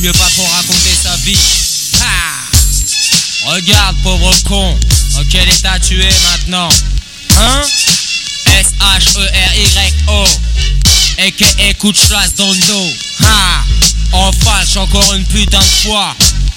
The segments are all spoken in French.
mieux pas trop raconter sa vie. Ha! Regarde, pauvre con, dans quel état tu es maintenant? Hein? S-H-E-R-Y-O A.K.A. coup de chasse dans le dos. Ha! En fâche encore une putain de fois.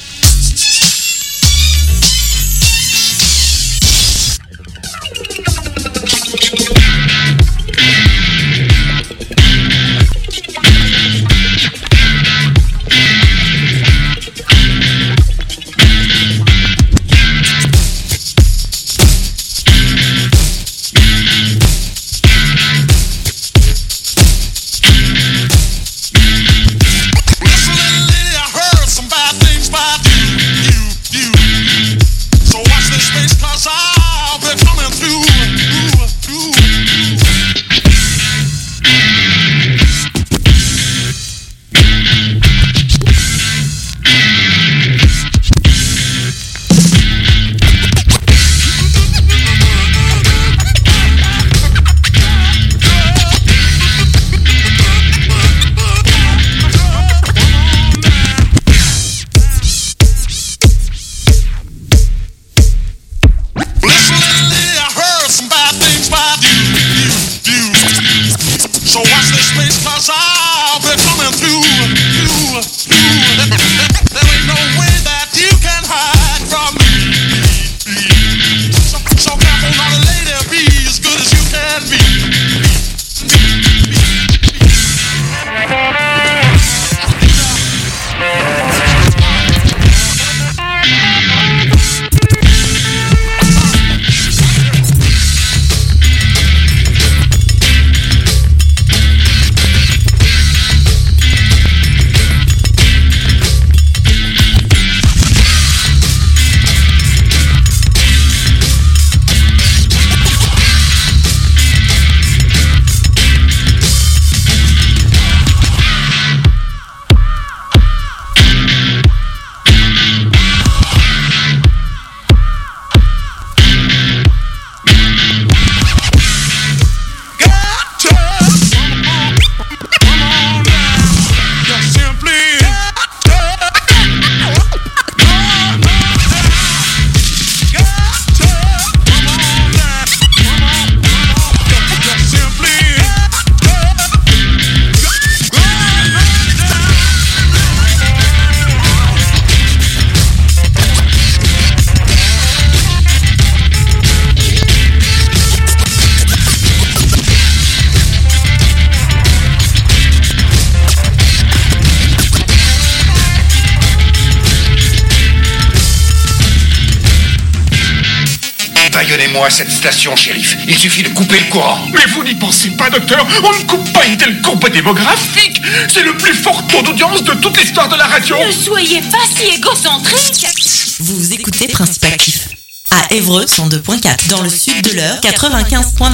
Baillonnez-moi cette station, shérif. Il suffit de couper le courant. Mais vous n'y pensez pas, docteur. On ne coupe pas une telle courbe démographique. C'est le plus fort taux d'audience de toute l'histoire de la radio. Ne soyez pas si égocentrique. Vous écoutez Principe Actif. À Évreux, 102.4. Dans le sud de l'Eure, 95.9.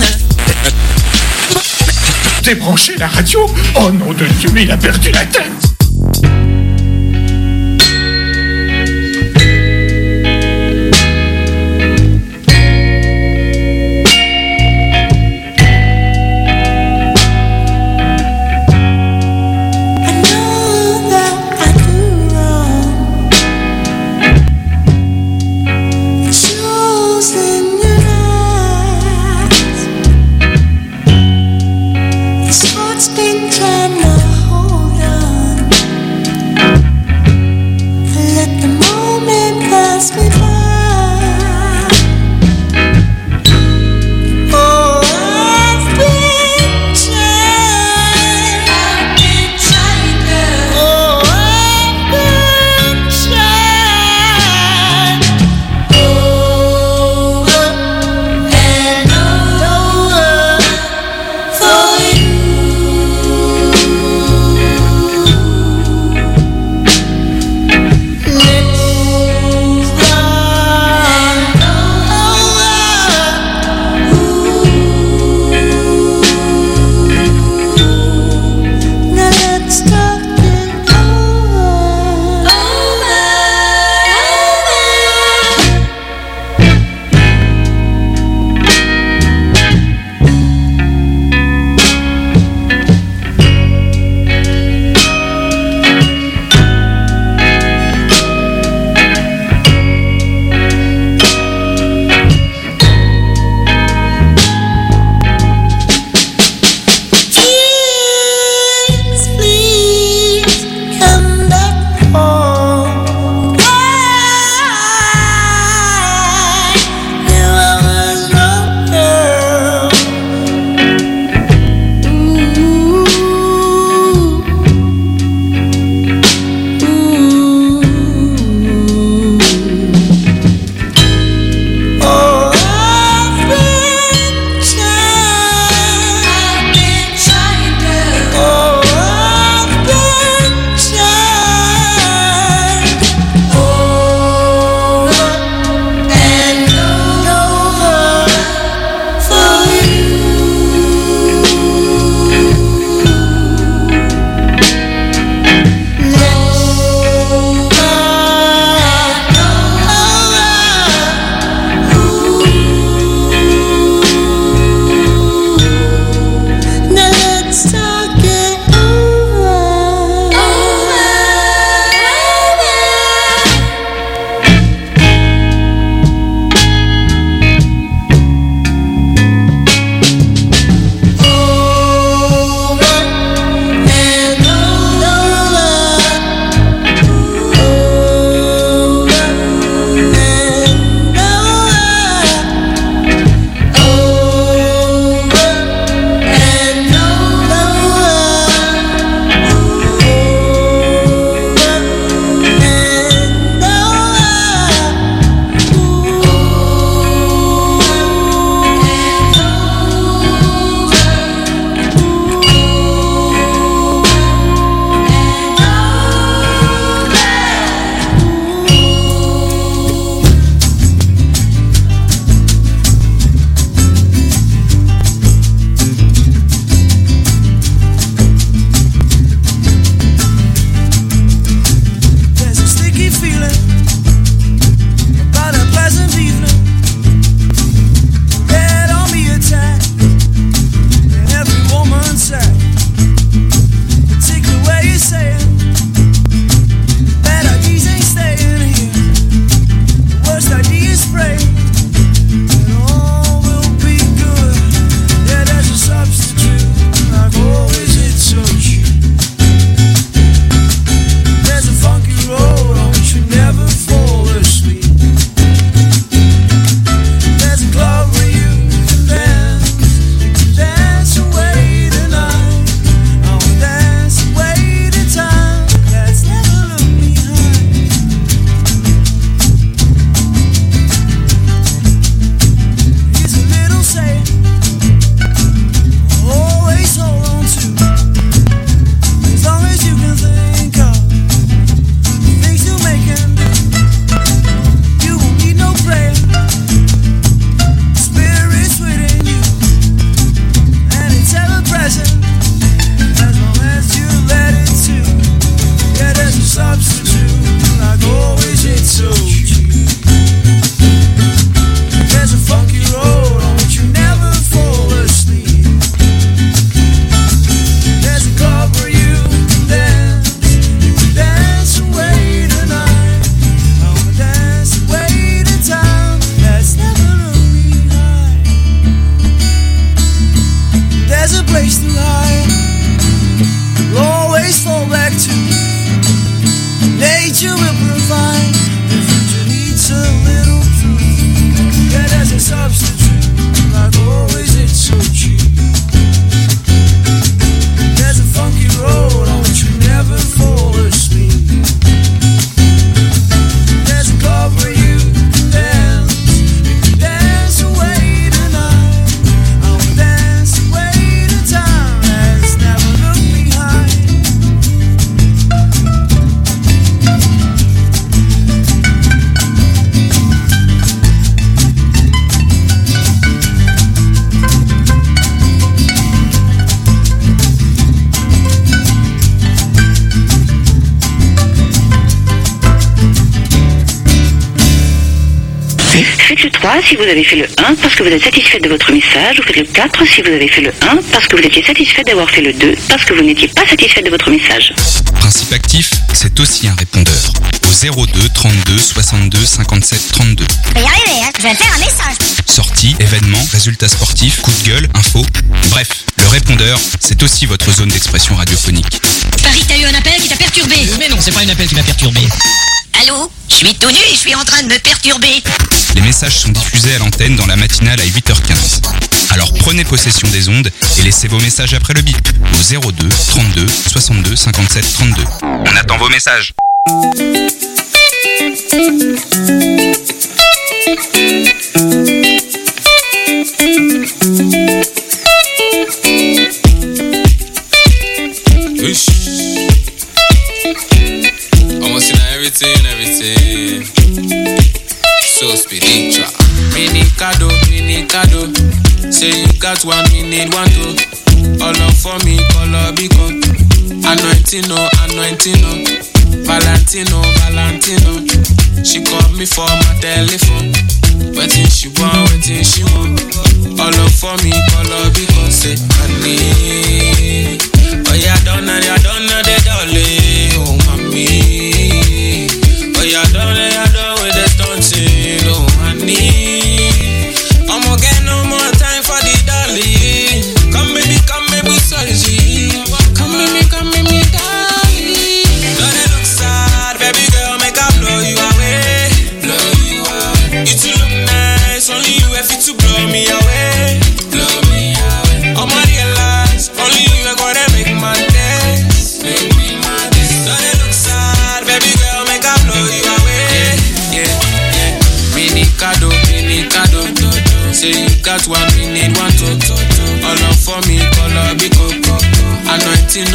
Débrancher la radio? Oh non de Dieu, mais il a perdu la tête. Been trying to hold on. nature will provide. The future needs a little proof. Yeah, there's a substitute. Like always, it's so cheap. There's a funky road on which we never fall asleep. There's a club where you can dance away tonight. I will dance away the time. Let's never look behind. Faites le 3 si vous avez fait le 1 parce que vous êtes satisfait de votre message, ou faites le 4 si vous avez fait le 1 parce que vous étiez satisfait d'avoir fait le 2 parce que vous n'étiez pas satisfait de votre message. Principe actif, c'est aussi un répondeur. Au 02 32 62 57 32. Je vais y arriver, hein. Je vais faire un message. Sorties, événements, résultats sportifs, coups de gueule, infos. Bref, le répondeur, c'est aussi votre zone d'expression radiophonique. Paris, t'as eu un appel qui t'a perturbé. Mais non, c'est pas un appel qui m'a perturbé. Allô? Je suis tout nu et je suis en train de me perturber. Les messages sont diffusés à l'antenne dans la matinale à 8h15. Alors prenez possession des ondes et laissez vos messages après le bip au 02 32 62 57 32. On attend vos messages. Almost in everything. So speedy trap. Mini cado. Say you got one, me need one too. All up for me, color beacon. Anointing. Valentino. She called me for my telephone. Waiting she want. All up for me, color beacon. Say, honey. Oh, yeah, don't know the dolly. Oh, mommy. Oh, yeah, don't with the stunting. Oh, honey. I'm gonna get no more time for the dolly. Come baby, sorry, G. Come baby, dolly. Don't it look sad, baby girl, make I blow you away. You too look nice, only you have to blow me away. I'ma realize, only you are gonna make my days. Don't it look sad, baby girl, make I blow you away. Yeah. Mini cado. Say you got one, me need one too. All up for me, color bico. Anointing.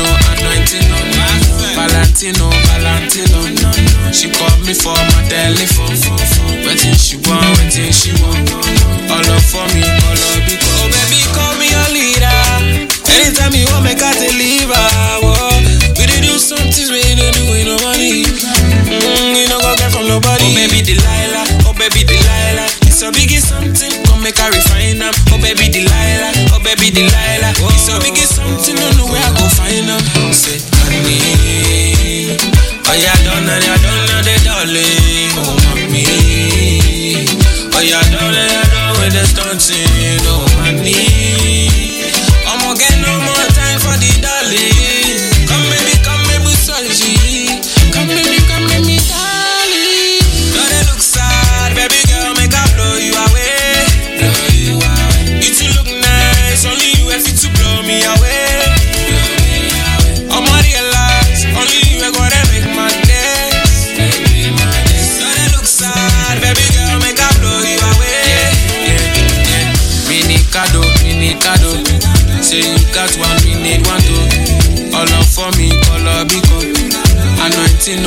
Valentino. She called me for my telephone. Waiting she want. All up for me, color bico. Oh baby, call me your leader. Anytime you want, make I deliver. Whoa. We did do some things we don't do with no money. You don't go get from nobody. Oh baby Delilah. It's a biggie something, come make her refine them. Oh baby Delilah. It's a biggie something, don't know where I go find them. Say honey, oh yeah, don't know the dolly. Oh mommy, oh yeah, don't with the stunting. Oh honey, I'm gonna get no more time for the dolly. Come baby, sorry G. Come baby, dolly. Don't it look sad, baby girl, make I blow you away. You too look nice, only you have to blow me away. I'ma realize, only you are gonna make my days. Don't it look sad, baby girl, make I blow you away. Yeah. Mini cado. Say you got one, me need one too. All up for me, color bico. Anointing.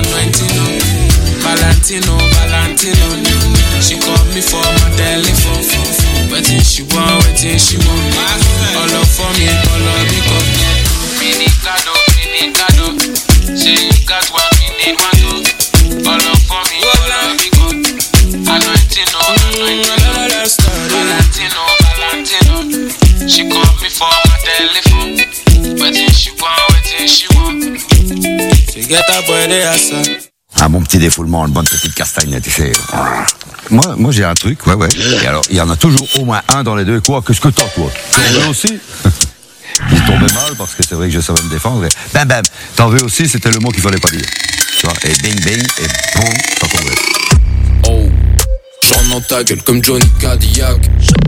Valentino. She called me for my telephone. Waiting she want. All up for me, color bico. Mini cado. Say you got one, me need one too. All up for me, color bico. Anointing. Valentino. She called me for my telephone. Waiting she want. She get up boy there, ça. Un bon petit défoulement, une bonne petite castagne, tu sais. Moi j'ai un truc, ouais. Et alors, il y en a toujours au moins un dans les deux. Quoi, qu'est-ce que t'as, toi? T'en veux aussi? Il tombait mal parce que c'est vrai que je savais me défendre. Bam, t'en veux aussi, c'était le mot qu'il fallait pas dire. Tu vois, et bing bing, et boum, ça tombait. Oh, j'en dans ta gueule comme Johnny Cadillac.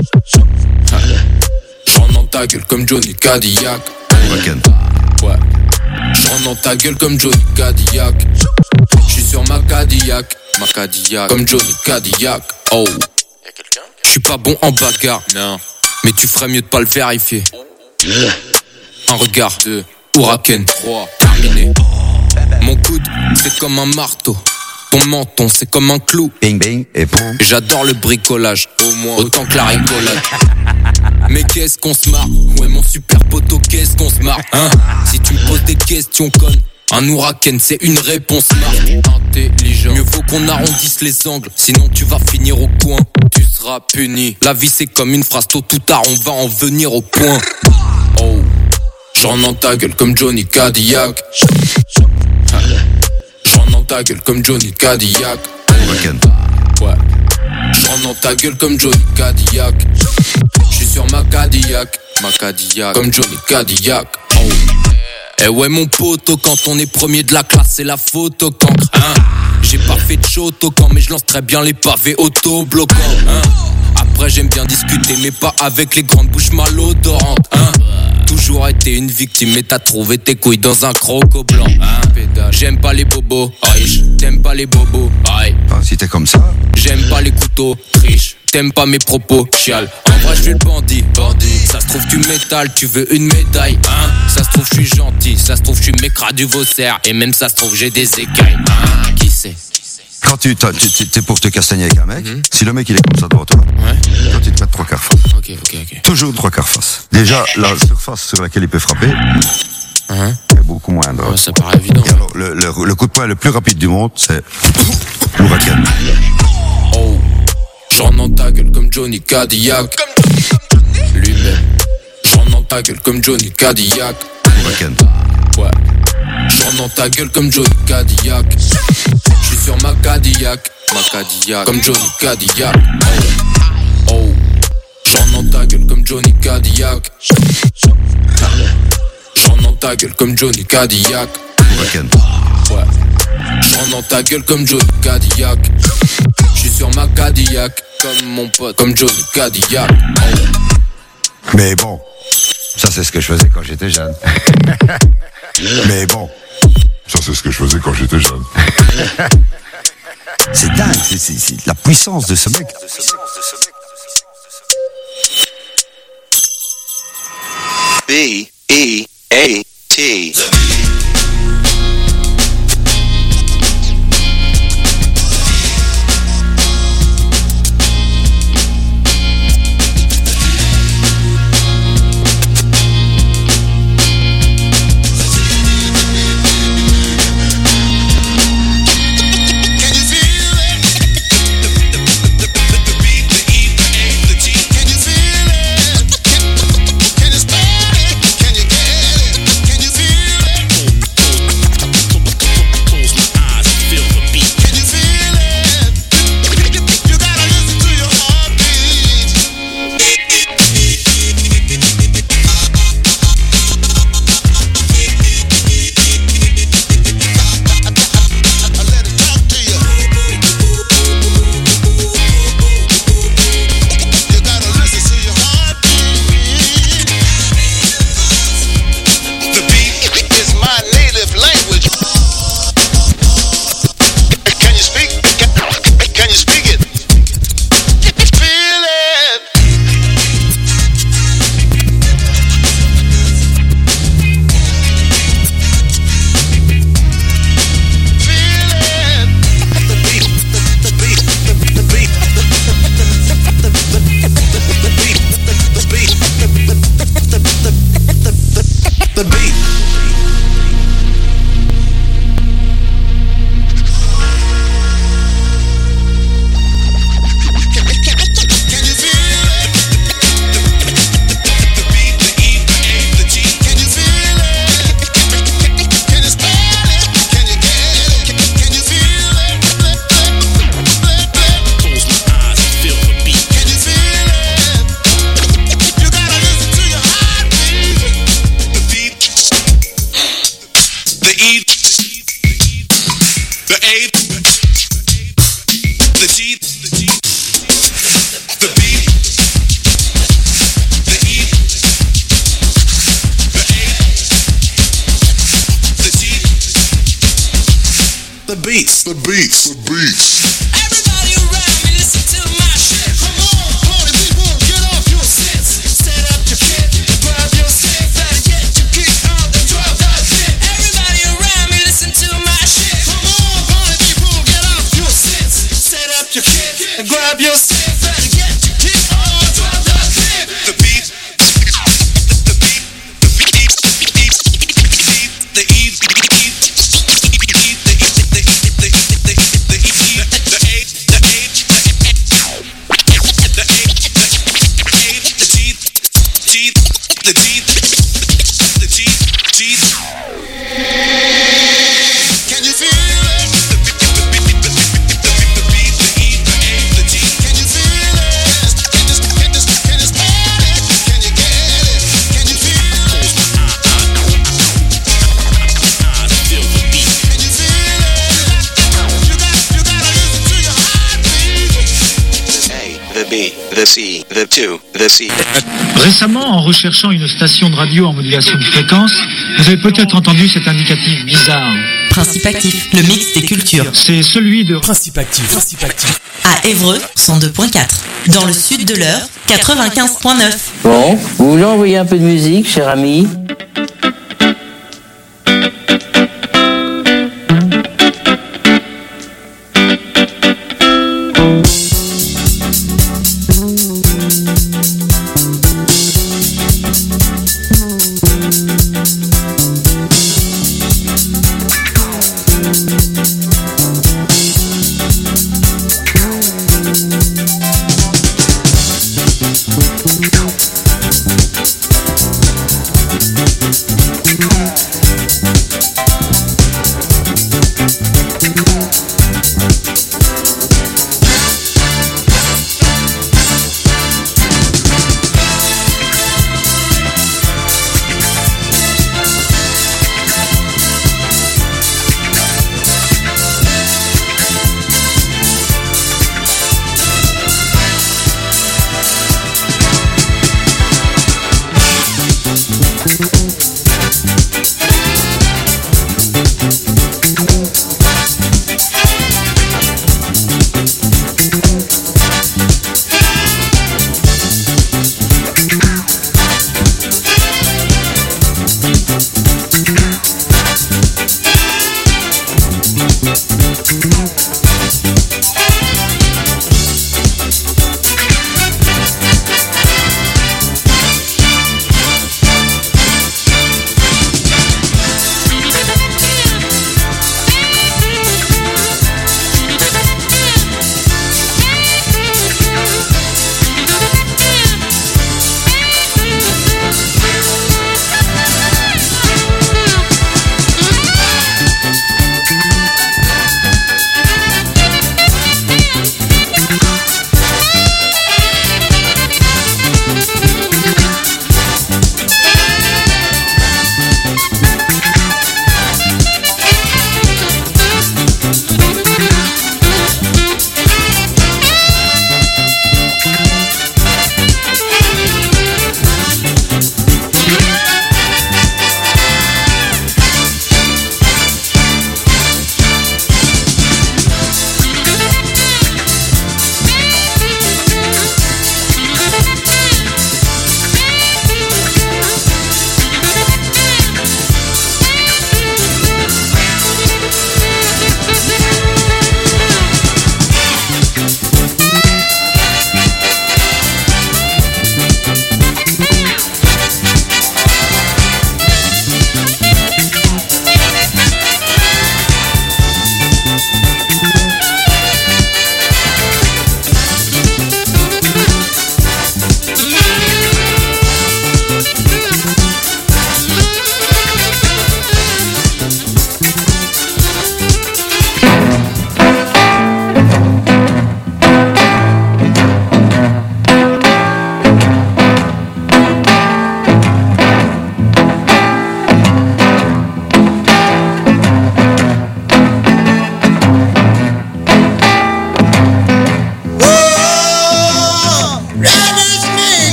J'en dans ta gueule comme Johnny Cadillac. Ouais. J'en dans ta gueule comme Johnny Cadillac. J'suis sur ma Cadillac, comme Johnny Cadillac. Oh, j'suis pas bon en bagarre, non. Mais tu ferais mieux de pas le vérifier. Un regard, 2, Huracan, 3, terminé. Mon coude, c'est comme un marteau. Ton menton, c'est comme un clou. Bing bing, et boum. J'adore le bricolage, au moins autant que la rigolade. Mais qu'est-ce qu'on se marre? Ouais mon super poteau, qu'est-ce qu'on se marre, hein? Si tu me poses des questions connes, un Huracan c'est une réponse smart. Intelligent, mieux vaut qu'on arrondisse les angles, sinon tu vas finir au coin. Tu seras puni, la vie c'est comme une phrase, tôt ou tard on va en venir au point. Oh, j'en dans ta gueule comme Johnny Cadillac. J'en dans ta gueule comme Johnny Cadillac. Ouais, j'en dans ta gueule comme Johnny Cadillac. J'suis sur ma Cadillac, comme Johnny Cadillac. Oh. Eh ouais mon poteau, quand on est premier de la classe, c'est la photo cancre, hein. J'ai pas fait de shotocan, mais je lance très bien les pavés auto-bloquants, hein. Après j'aime bien discuter, mais pas avec les grandes bouches malodorantes, hein. Toujours été une victime, mais t'as trouvé tes couilles dans un croco blanc, hein. J'aime pas les bobos, aïe. T'aimes pas les bobos, aïe. Si t'es comme ça. J'aime pas les couteaux, triche. T'aimes pas mes propos, chial. En vrai je suis le bandit. Ça se trouve tu m'étales, tu veux une médaille, hein. Ça se trouve je suis gentil, ça se trouve je suis mécra du Vaussaire. Et même ça se trouve j'ai des écailles, hein. Qui sait? Quand t'es pour te castagner avec un mec, si le mec il est comme ça devant toi, toi tu te mets 3 quarts face. Ok. Toujours 3 quarts face. Déjà, la surface sur laquelle il peut frapper est beaucoup moindre. Ouais, ça paraît évident. Et alors, le coup de poing le plus rapide du monde, c'est l'Huracan. Oh, j'en dans ta gueule comme Johnny Cadillac. Lui-même. J'en dans ta gueule comme Johnny Cadillac. Huracan. Ouais. J'en dans ta gueule comme Johnny Cadillac. J'suis sur ma Cadillac, comme Johnny Cadillac. Oh, oh. J'en dans ta gueule comme Johnny Cadillac. J'en dans ta gueule comme Johnny Cadillac. Huracan. Ouais. J'en dans ta gueule comme Johnny Cadillac. J'suis sur ma Cadillac, comme mon pote, comme Johnny Cadillac. Oh. Mais bon, ça c'est ce que je faisais quand j'étais jeune. Mais bon, ça c'est ce que je faisais quand j'étais jeune. C'est dingue, c'est la puissance de ce mec. B-E-A-T the G, the B, the E, the A, the G, the beats, the beats, the beats. Everybody around me, listen to my shit. Come on, party people, get off your sits. Set up your kit, grab your stick, better get your kick out and drop that shit. Everybody around me, listen to my shit. Come on, party people, get off your sits. Set up your kit and grab your stick, better get your kick out and drop that shit. The beat, the beat, the beat, the E, the C, the 2, the C. Récemment, en recherchant une station de radio en modulation de fréquence, vous avez peut-être entendu cet indicatif bizarre. Principe actif, le mix des cultures. C'est celui de Principe actif. À Évreux, 102.4. Dans le sud de l'Eure, 95.9. Bon, vous voulez envoyer un peu de musique, cher ami ?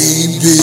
baby.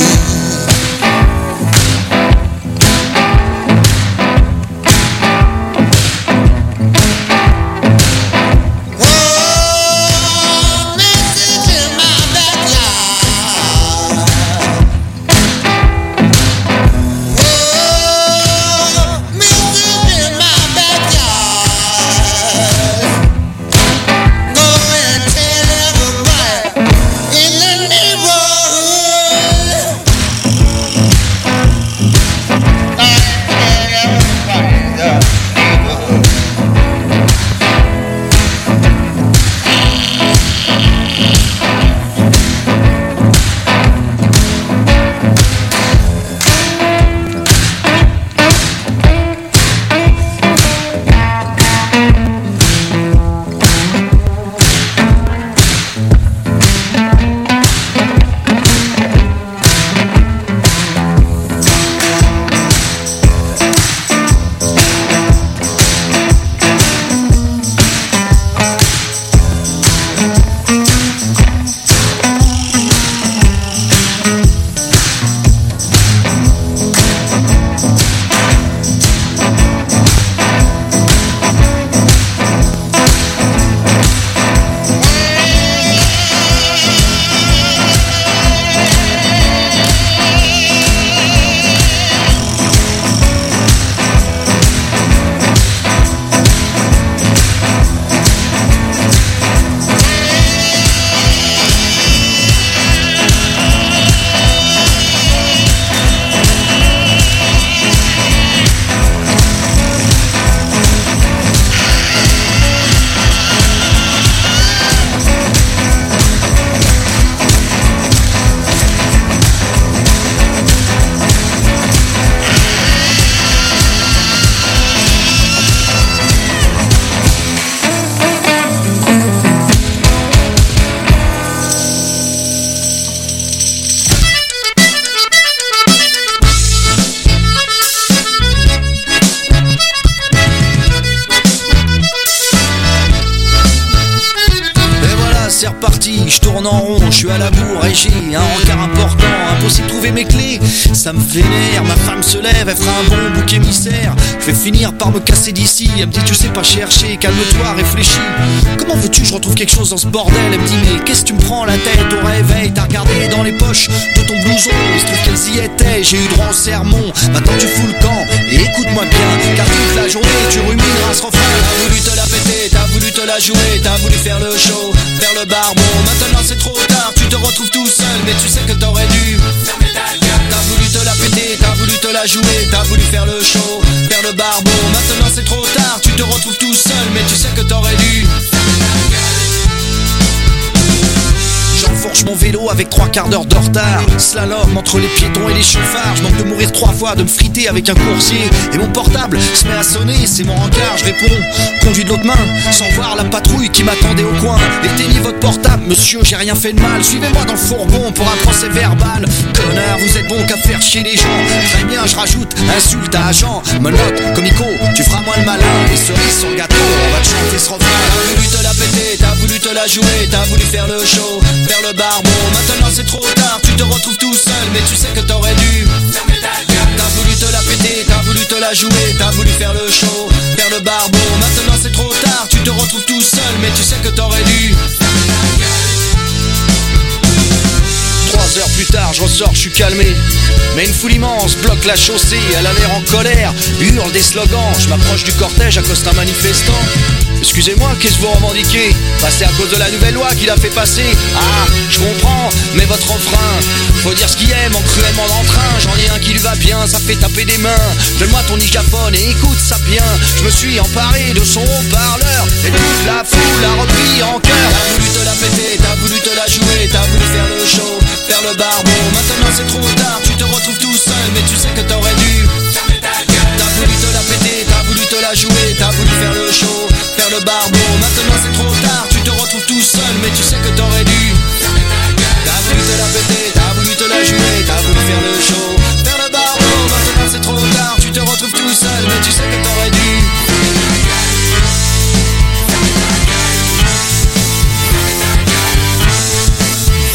Je tourne en rond, je suis à la bourre et j'ai un rencard important, impossible de trouver mes clés. Ça me vénère, ma femme se lève, elle fera un bon bouc émissaire. Je vais finir par me casser d'ici. Elle me dit tu sais pas chercher, calme-toi, réfléchis. Comment veux-tu que je retrouve quelque chose dans ce bordel? Elle me dit mais qu'est-ce que tu me prends la tête au réveil? T'as regardé dans les poches de ton blouson, il se trouve qu'elles y étaient. J'ai eu droit au sermon, maintenant tu fous le camp. Et écoute-moi bien, car toute la journée tu rumineras ce refrain. T'as voulu te la péter, t'as voulu te la jouer, t'as voulu faire le show, faire le barbon. Maintenant c'est trop tard, tu te retrouves tout seul, mais tu sais que t'aurais dû fermer ta gueule. T'as voulu te la péter, t'as voulu te la jouer, t'as voulu faire le show, faire le barbon. Maintenant c'est trop tard, tu te retrouves tout seul, mais tu sais que t'aurais dû fermer ta gueule. J'enfourche mon vélo avec 3 quarts d'heure de retard. Slalom entre les piétons et les chauffards. Je manque de mourir 3 fois, de me friter avec un coursier. Et mon portable se met à sonner, c'est mon rencard, je réponds. Conduis de l'autre main, sans voir la patrouille qui m'attendait au coin. Éteignez votre portable, monsieur, j'ai rien fait de mal. Suivez-moi dans le fourgon pour un procès verbal. Connard, vous êtes bon qu'à faire chier les gens. Très bien, je rajoute, insulte à agent. Menotte, comico, tu feras moins le malin. Les cerises sur le gâteau, on va te chanter ce refrain. T'as voulu te la péter, t'as voulu te la jouer, t'as voulu faire le show, faire le barbon. Maintenant c'est trop tard, tu te retrouves tout seul, mais tu sais que t'aurais dû fermer ta gueule. T'as voulu te la péter, t'as voulu te la jouer, t'as voulu faire le show, faire le barbon. Maintenant c'est trop tard, tu te retrouves tout seul, mais tu sais que t'aurais dû fermer ta gueule. 3 heures plus tard, je ressors, je suis calmé. Mais une foule immense bloque la chaussée. Elle a l'air en colère, hurle des slogans. Je m'approche du cortège, accoste un manifestant. Excusez-moi, qu'est-ce que vous revendiquez? Bah c'est à cause de la nouvelle loi qu'il a fait passer. Ah, je comprends, mais votre refrain, faut dire ce qu'il aime en cruellement d'entrain. J'en ai un qui lui va bien, ça fait taper des mains. Donne-moi ton digaphone et écoute ça bien. Je me suis emparé de son haut-parleur et toute la foule a repris en cœur. T'as voulu te la péter, t'as voulu te la jouer, t'as voulu faire le show, faire le barbon. Maintenant c'est trop